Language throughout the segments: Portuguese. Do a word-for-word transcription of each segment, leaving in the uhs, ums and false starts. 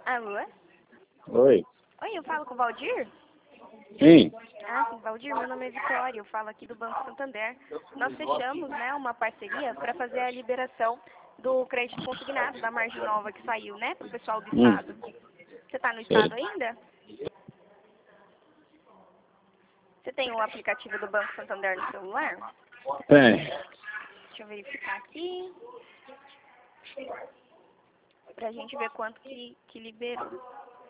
Alô? Oi. Oi, eu falo com o Valdir? Sim. Ah, sim, Valdir, meu nome é Vitória, eu falo aqui do Banco Santander. Nós fechamos, né, uma parceria para fazer a liberação do crédito consignado da margem nova que saiu, né, para o pessoal do Hum. estado. Você está no Sei. estado ainda? Você tem o aplicativo do Banco Santander no celular? Tem. Deixa eu verificar aqui. Pra gente ver quanto que, que liberou.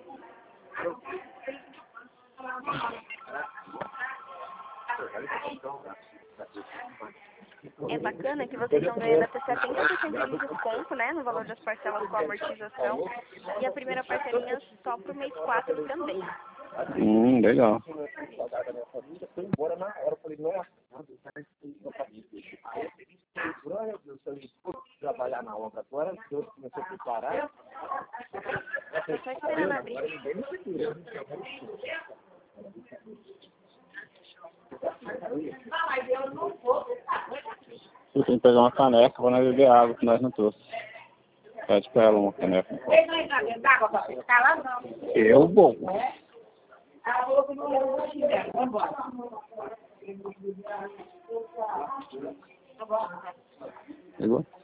É bacana que vocês estão ganhando até setenta por cento de desconto, né, no valor das parcelas com amortização. E a primeira parcelinha só pro mês quatro também. Hum, legal. Trabalhar na obra agora, Deus começou a preparar. Tô só esperando abrir. Eu tenho que pegar uma caneca para nós beber água, que nós não trouxe. Pede pra ela uma caneca. Eu vou. Pegou?